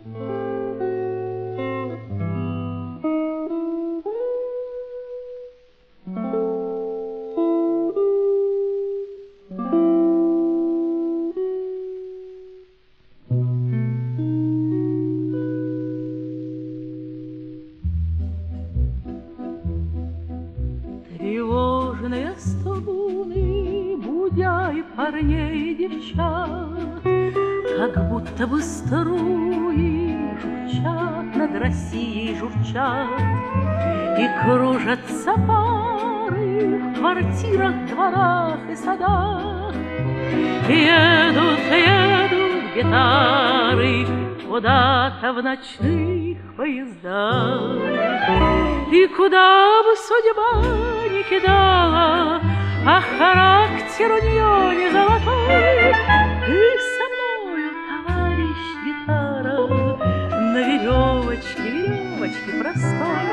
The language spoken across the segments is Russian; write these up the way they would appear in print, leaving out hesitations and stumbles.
Тревожные струны, будя и парней, и девчат, как будто бы струи журчат, над Россией журчат, и кружатся пары в квартирах, дворах и садах. И едут, едут гитары куда-то в ночных поездах. И куда бы судьба ни кидала, а характер у нее не золотой. Ты со мною, товарищ гитара, на веревочке, веревочке простой.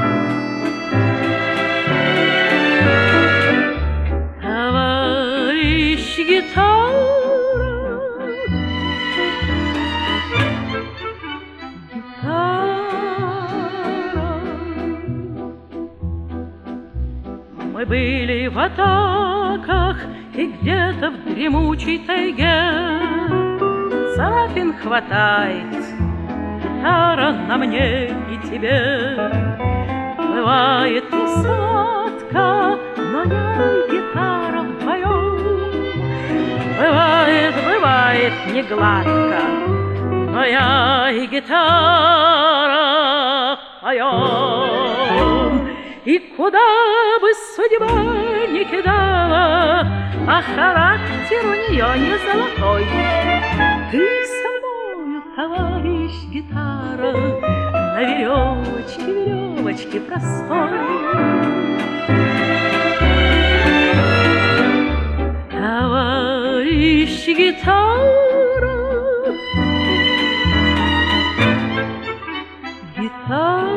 Товарищ гитара, мы были в атаках, и где-то в дремучей тайге царапин хватает гитара на мне и тебе. Бывает не сладко, но я и гитара вдвоем. Бывает, бывает не гладко, но я и гитара поем. И куда бы судьба ни кидала, а характер у нее не золотой. Ты со мною, товарищ гитара, на веревочке, веревочке простой. Товарищ гитара, гитара,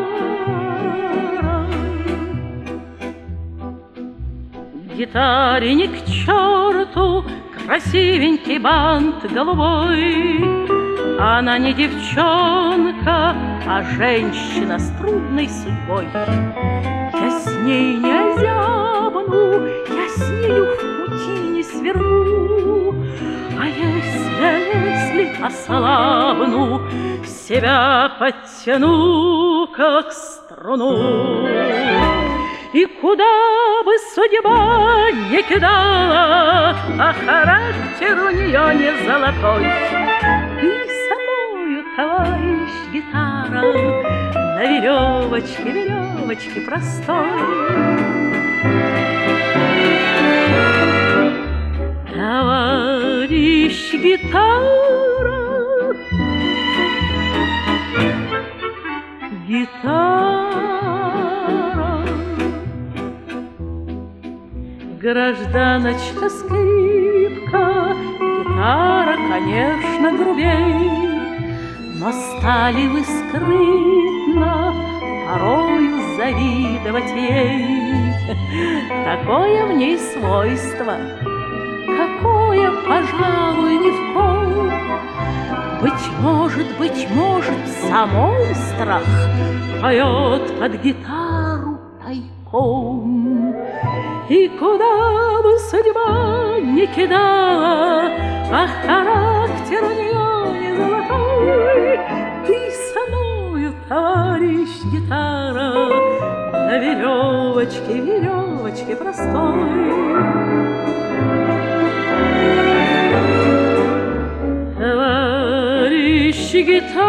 гитаре ни к черту красивенький бант голубой. Она не девчонка, а женщина с трудной судьбой. Я с ней не озябну, я с нею в пути не сверну. А если ослабну, себя подтяну, как струну. И куда бы судьба ни кидала, а характер у нее не золотой. Ты со мною, товарищ гитара, на веревочке, веревочке простой. Товарищ гитара, гитара, гражданочка скрипка, гитара, конечно, грубей, но стали вы скрытно порою завидовать ей. Такое в ней свойство, какое, пожалуй, ни в ком. Быть может, самой страх поет под гитару тайком. И куда бы судьба ни кидала, а характер у нее не золотой. Ты со мною, товарищ гитара, на веревочке, веревочке простой. Товарищ гитара,